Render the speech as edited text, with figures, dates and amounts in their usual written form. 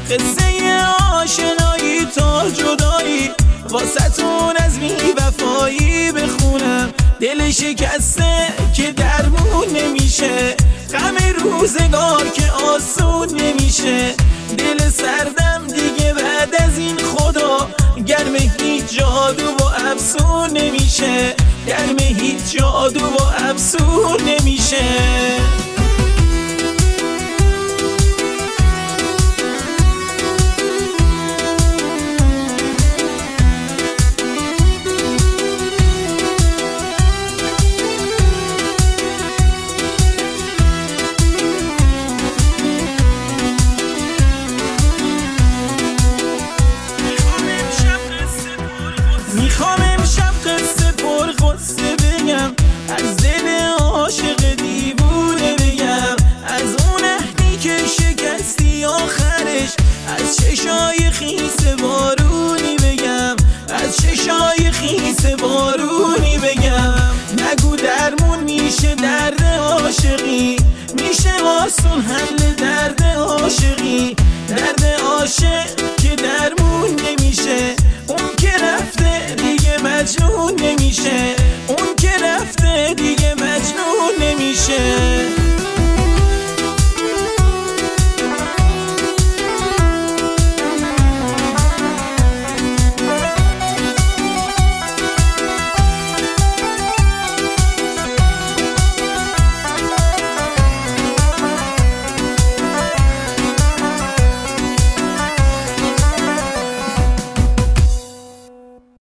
قصه آشنایی تا جدایی، واسه‌تون از بی‌وفایی بخونم. دل شکسته که درمون نمیشه، غم روزگار که آسون نمیشه. دل سردم دیگه بعد از این خدا، گرم هیچ جادو و افسون نمیشه، گرم هیچ جادو و افسون نمیشه. میخوام امشب قصه پرغصه بگم، از دل عاشق دیوونه بگم، از اون عهدی که شکستی آخرش، از چشای خیس بارونی بگم، از چشای خیس بارونی بگم. نگو درمون میشه درد عاشقی، میشه آسون حل درد عاشقی.